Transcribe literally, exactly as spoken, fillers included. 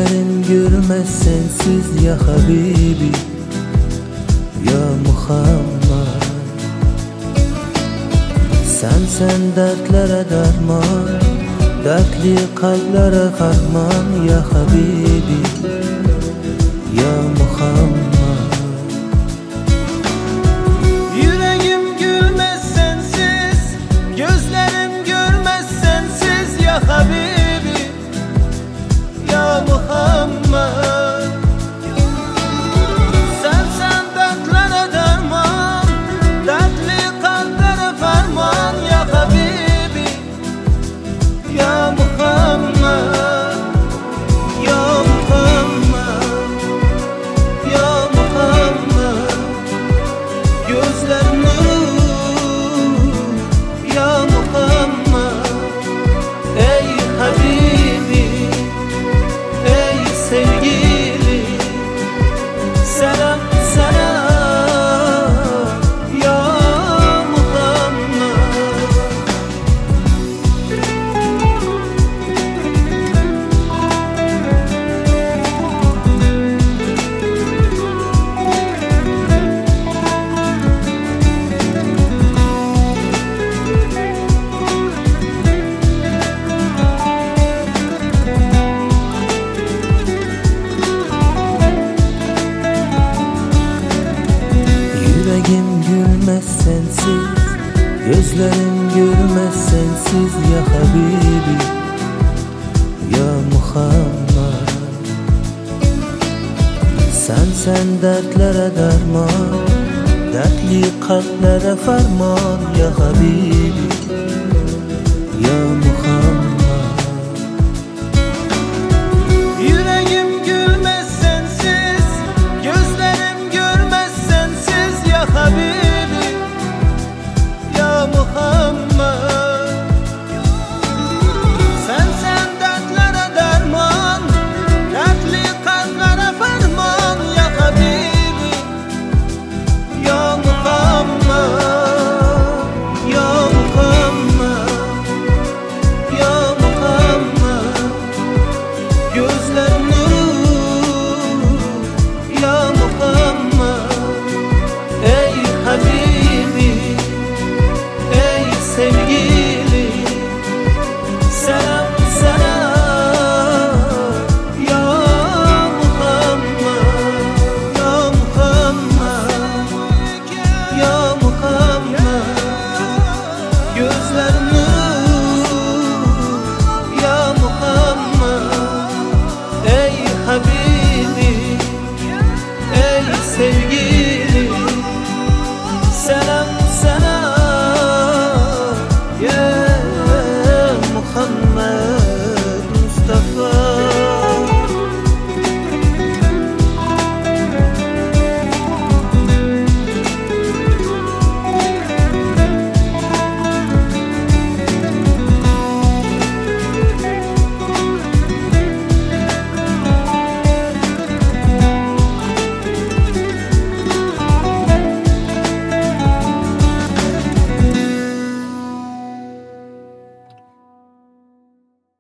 Gözlerin gülmez sensiz ya Habibi, ya Muhammed. Sen sen dertlere derman, dertli kalplere ferman ya Habibi, ya Muhammed. Yüreğim gülmez sensiz, gözlerim görmez sensiz ya Habibi, ya Muhammed. Sen sen dertlere derman, dertli kalplere ferman ya Habibi, ya Muhammed. Ya Muhammed, ya Muhammed. Gözler nur ya Muhammed. Ey Habibi, ey sevgili, selam sana ya Muhammed. Yüreğim gülmez sensiz, gözlerim gülmez sensiz ya Habibi, ya Muhammed. Sen sen dertlere derman, dertli kalplere ferman ya Habibi, ya Muhammed. Yüreğim gülmez sensiz, gözlerim görmez sensiz ya Habibi, ya Muhammed. Sen sen dertlere derman, dertli kalplere ferman ya Habibi, ya Muhammed. Ya Muhammed, ya Muhammed. Gözler nur ya Muhammed. Ey Habibi, ey sevgili, selam sana ya Muhammed. Ya Muhammed, ya Muhammed. Gözler nur ya Muhammed. Ey Habibi,